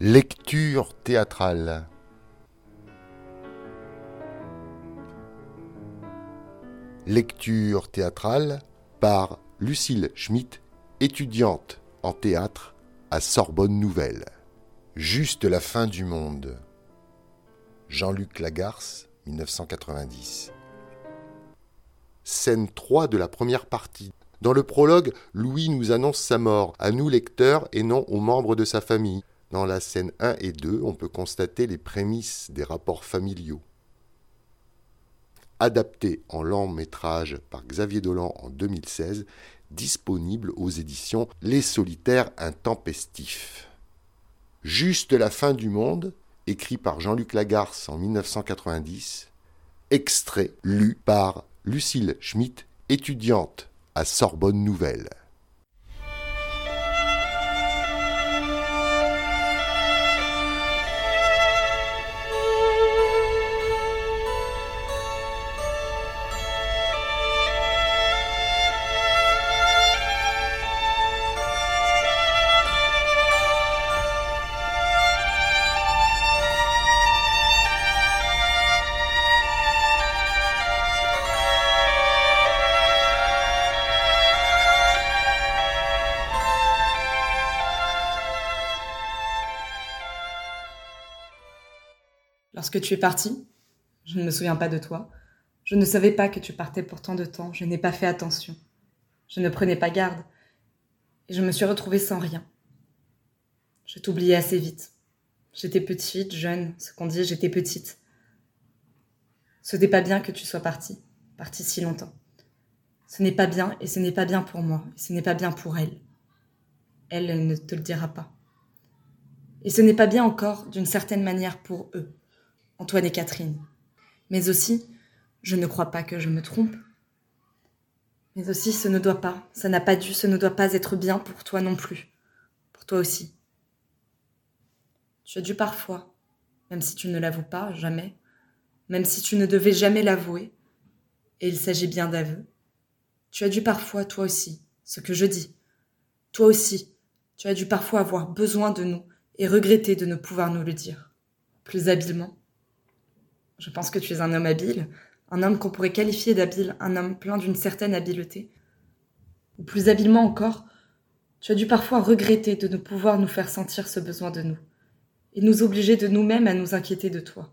Lecture théâtrale. Lecture théâtrale par Lucille Schmitt, étudiante en théâtre à Sorbonne Nouvelle. Juste la fin du monde. Jean-Luc Lagarce, 1990. Scène 3 de la première partie. Dans le prologue, Louis nous annonce sa mort, à nous lecteurs et non aux membres de sa famille. Dans la scène 1 et 2, on peut constater les prémices des rapports familiaux. Adapté en long métrage par Xavier Dolan en 2016, disponible aux éditions Les Solitaires Intempestifs. Juste la fin du monde, écrit par Jean-Luc Lagarce en 1990, extrait lu par Lucille Schmitt, étudiante à Sorbonne Nouvelle. Lorsque tu es parti, je ne me souviens pas de toi. Je ne savais pas que tu partais pour tant de temps. Je n'ai pas fait attention. Je ne prenais pas garde. Et je me suis retrouvée sans rien. Je t'oubliais assez vite. J'étais petite, jeune, ce qu'on dit, j'étais petite. Ce n'est pas bien que tu sois partie si longtemps. Ce n'est pas bien et ce n'est pas bien pour moi. Et ce n'est pas bien pour elle. Elle ne te le dira pas. Et ce n'est pas bien encore, d'une certaine manière, pour eux. Antoine et Catherine. Mais aussi, je ne crois pas que je me trompe. Mais aussi, ce ne doit pas, ça n'a pas dû, ce ne doit pas être bien pour toi non plus. Pour toi aussi. Tu as dû parfois, même si tu ne l'avoues pas, jamais, même si tu ne devais jamais l'avouer, et il s'agit bien d'aveu, tu as dû parfois, toi aussi, ce que je dis, toi aussi, tu as dû parfois avoir besoin de nous et regretter de ne pouvoir nous le dire. Plus habilement. Je pense que tu es un homme habile, un homme qu'on pourrait qualifier d'habile, un homme plein d'une certaine habileté. Ou plus habilement encore, tu as dû parfois regretter de ne pouvoir nous faire sentir ce besoin de nous, et nous obliger de nous-mêmes à nous inquiéter de toi.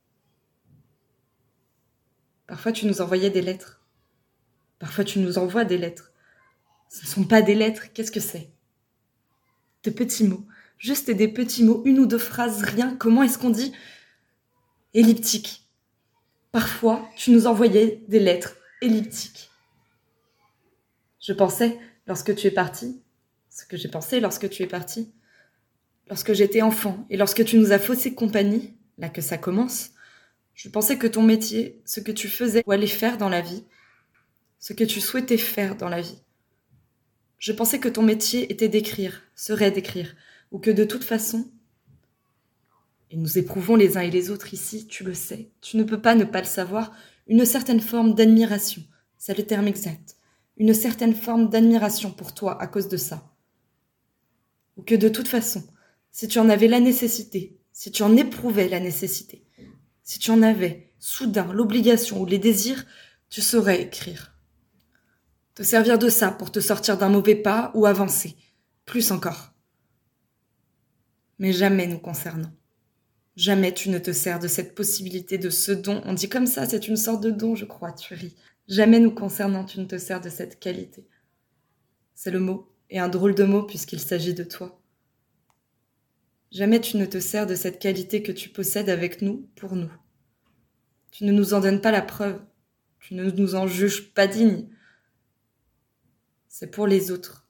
Parfois tu nous envoyais des lettres. Parfois tu nous envoies des lettres. Ce ne sont pas des lettres, qu'est-ce que c'est ? De petits mots, juste des petits mots, une ou deux phrases, rien, comment est-ce qu'on dit ? Elliptique. Parfois, tu nous envoyais des lettres elliptiques. Je pensais, lorsque tu es parti, ce que j'ai pensé lorsque tu es parti, lorsque j'étais enfant et lorsque tu nous as faussé compagnie, là que ça commence, je pensais que ton métier, ce que tu faisais ou allais faire dans la vie, ce que tu souhaitais faire dans la vie, je pensais que ton métier était d'écrire, serait d'écrire, ou que de toute façon, et nous éprouvons les uns et les autres ici, tu le sais, tu ne peux pas ne pas le savoir, une certaine forme d'admiration, c'est le terme exact, une certaine forme d'admiration pour toi à cause de ça. Ou que de toute façon, si tu en avais la nécessité, si tu en éprouvais la nécessité, si tu en avais soudain l'obligation ou les désirs, tu saurais écrire. Te servir de ça pour te sortir d'un mauvais pas ou avancer, plus encore. Mais jamais nous concernant. Jamais tu ne te sers de cette possibilité, de ce don. On dit comme ça, c'est une sorte de don, je crois, tu ris. Jamais nous concernant, tu ne te sers de cette qualité. C'est le mot, et un drôle de mot puisqu'il s'agit de toi. Jamais tu ne te sers de cette qualité que tu possèdes avec nous, pour nous. Tu ne nous en donnes pas la preuve. Tu ne nous en juges pas dignes. C'est pour les autres.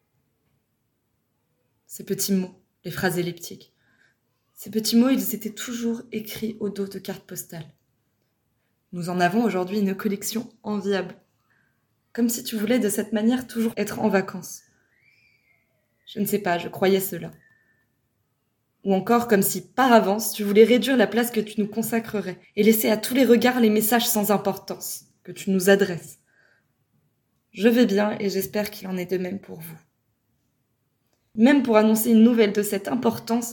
Ces petits mots, les phrases elliptiques. Ces petits mots, ils étaient toujours écrits au dos de cartes postales. Nous en avons aujourd'hui une collection enviable. Comme si tu voulais de cette manière toujours être en vacances. Je ne sais pas, je croyais cela. Ou encore comme si, par avance, tu voulais réduire la place que tu nous consacrerais et laisser à tous les regards les messages sans importance que tu nous adresses. Je vais bien et j'espère qu'il en est de même pour vous. Même pour annoncer une nouvelle de cette importance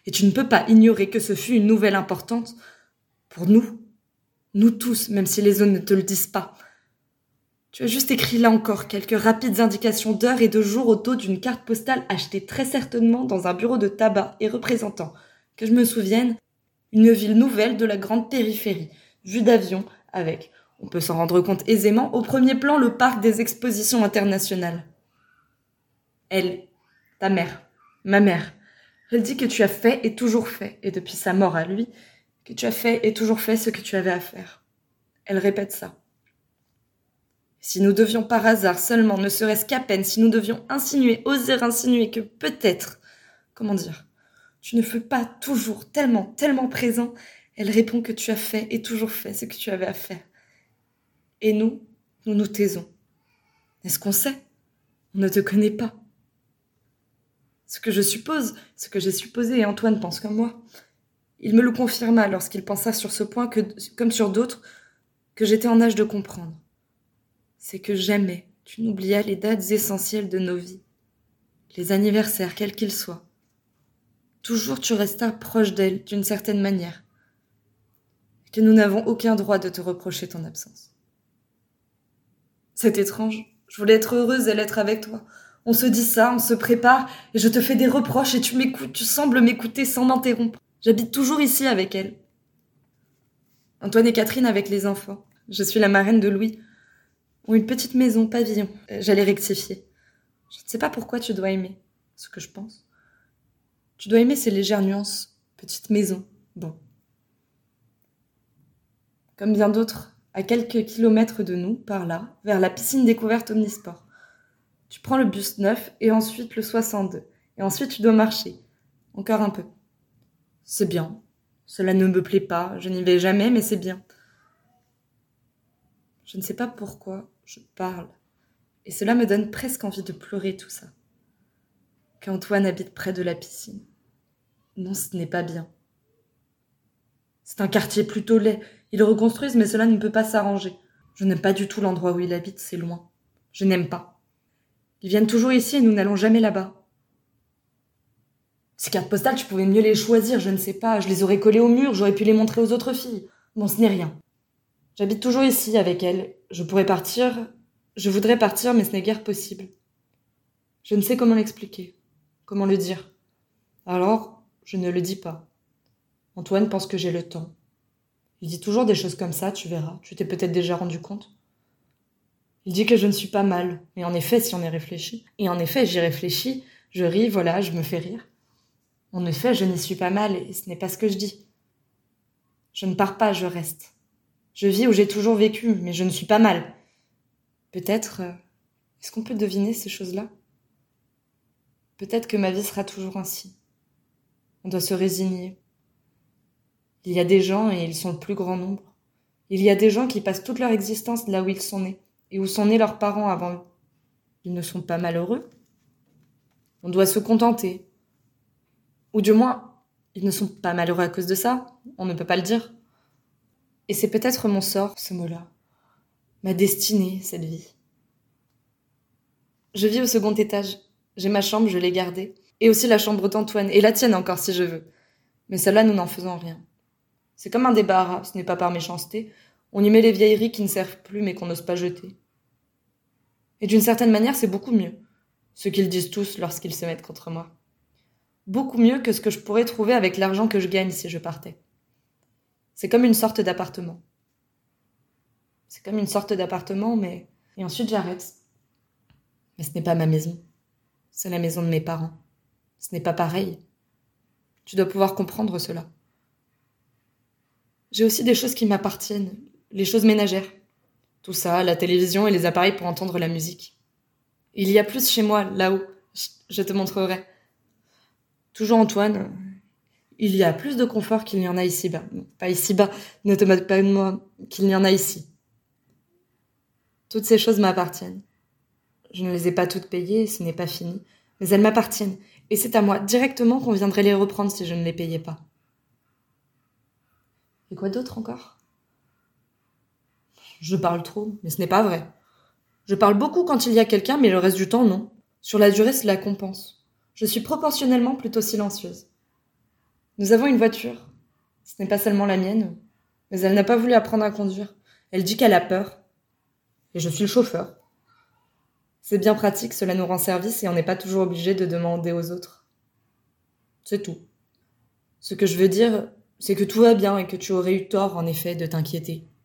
Et tu ne peux pas ignorer que ce fut une nouvelle importante pour nous. Nous tous, même si les autres ne te le disent pas. Tu as juste écrit là encore quelques rapides indications d'heure et de jour au dos d'une carte postale achetée très certainement dans un bureau de tabac et représentant, que je me souvienne, une ville nouvelle de la grande périphérie, vue d'avion, avec, on peut s'en rendre compte aisément, au premier plan le parc des expositions internationales. Elle, ta mère, ma mère, elle dit que tu as fait et toujours fait, et depuis sa mort à lui, que tu as fait et toujours fait ce que tu avais à faire. Elle répète ça. Si nous devions par hasard seulement, ne serait-ce qu'à peine, si nous devions insinuer, oser insinuer que peut-être, comment dire, tu ne fais pas toujours tellement présent, elle répond que tu as fait et toujours fait ce que tu avais à faire. Et nous nous taisons. Est-ce qu'on sait? On ne te connaît pas. Ce que j'ai supposé, et Antoine pense comme moi, il me le confirma lorsqu'il pensa sur ce point, comme sur d'autres, que j'étais en âge de comprendre. C'est que jamais tu n'oublias les dates essentielles de nos vies, les anniversaires, quels qu'ils soient. Toujours tu restas proche d'elle d'une certaine manière, et que nous n'avons aucun droit de te reprocher ton absence. C'est étrange, je voulais être heureuse et l'être avec toi. On se dit ça, on se prépare, et je te fais des reproches et tu m'écoutes, tu sembles m'écouter sans m'interrompre. J'habite toujours ici avec elle. Antoine et Catherine avec les enfants. Je suis la marraine de Louis. Ont une petite maison, pavillon. J'allais rectifier. Je ne sais pas pourquoi tu dois aimer, ce que je pense. Tu dois aimer ces légères nuances. Petite maison, bon. Comme bien d'autres, à quelques kilomètres de nous, par là, vers la piscine découverte Omnisport. Tu prends le bus 9 et ensuite le 62. Et ensuite tu dois marcher. Encore un peu. C'est bien. Cela ne me plaît pas, je n'y vais jamais, mais c'est bien. Je ne sais pas pourquoi je parle. Et cela me donne presque envie de pleurer tout ça. Qu'Antoine habite près de la piscine. Non, ce n'est pas bien. C'est un quartier plutôt laid. Ils le reconstruisent, mais cela ne peut pas s'arranger. Je n'aime pas du tout l'endroit où il habite, c'est loin. Je n'aime pas. Ils viennent toujours ici et nous n'allons jamais là-bas. Ces cartes postales, tu pouvais mieux les choisir, je ne sais pas. Je les aurais collées au mur, j'aurais pu les montrer aux autres filles. Bon, ce n'est rien. J'habite toujours ici avec elle. Je voudrais partir, mais ce n'est guère possible. Je ne sais comment l'expliquer, comment le dire. Alors, je ne le dis pas. Antoine pense que j'ai le temps. Il dit toujours des choses comme ça, tu verras. Tu t'es peut-être déjà rendu compte. Il dit que je ne suis pas mal. Mais en effet, si on y réfléchit. Et en effet, j'y réfléchis. Je ris, voilà, je me fais rire. En effet, je n'y suis pas mal et ce n'est pas ce que je dis. Je ne pars pas, je reste. Je vis où j'ai toujours vécu, mais je ne suis pas mal. Peut-être, est-ce qu'on peut deviner ces choses-là? Peut-être que ma vie sera toujours ainsi. On doit se résigner. Il y a des gens, et ils sont le plus grand nombre. Il y a des gens qui passent toute leur existence là où ils sont nés, et où sont nés leurs parents avant eux. Ils ne sont pas malheureux. On doit se contenter. Ou du moins, ils ne sont pas malheureux à cause de ça, on ne peut pas le dire. Et c'est peut-être mon sort, ce mot-là. Ma destinée, cette vie. Je vis au second étage. J'ai ma chambre, je l'ai gardée. Et aussi la chambre d'Antoine, et la tienne encore si je veux. Mais celle-là, nous n'en faisons rien. C'est comme un débarras, ce n'est pas par méchanceté. On y met les vieilleries qui ne servent plus mais qu'on n'ose pas jeter. Et d'une certaine manière, c'est beaucoup mieux. Ce qu'ils disent tous lorsqu'ils se mettent contre moi. Beaucoup mieux que ce que je pourrais trouver avec l'argent que je gagne si je partais. C'est comme une sorte d'appartement. Mais... Et ensuite, j'arrête. Mais ce n'est pas ma maison. C'est la maison de mes parents. Ce n'est pas pareil. Tu dois pouvoir comprendre cela. J'ai aussi des choses qui m'appartiennent. Les choses ménagères. Tout ça, la télévision et les appareils pour entendre la musique. Il y a plus chez moi, là-haut. Je te montrerai. Toujours Antoine, il y a plus de confort qu'il n'y en a ici-bas. Non, pas ici-bas, ne te moque pas de moi, qu'il n'y en a ici. Toutes ces choses m'appartiennent. Je ne les ai pas toutes payées, ce n'est pas fini, mais elles m'appartiennent, et c'est à moi directement qu'on viendrait les reprendre si je ne les payais pas. Et quoi d'autre encore? Je parle trop, mais ce n'est pas vrai. Je parle beaucoup quand il y a quelqu'un, mais le reste du temps, non. Sur la durée, cela compense. Je suis proportionnellement plutôt silencieuse. Nous avons une voiture. Ce n'est pas seulement la mienne, mais elle n'a pas voulu apprendre à conduire. Elle dit qu'elle a peur. Et je suis le chauffeur. C'est bien pratique, cela nous rend service et on n'est pas toujours obligé de demander aux autres. C'est tout. Ce que je veux dire, c'est que tout va bien et que tu aurais eu tort, en effet, de t'inquiéter.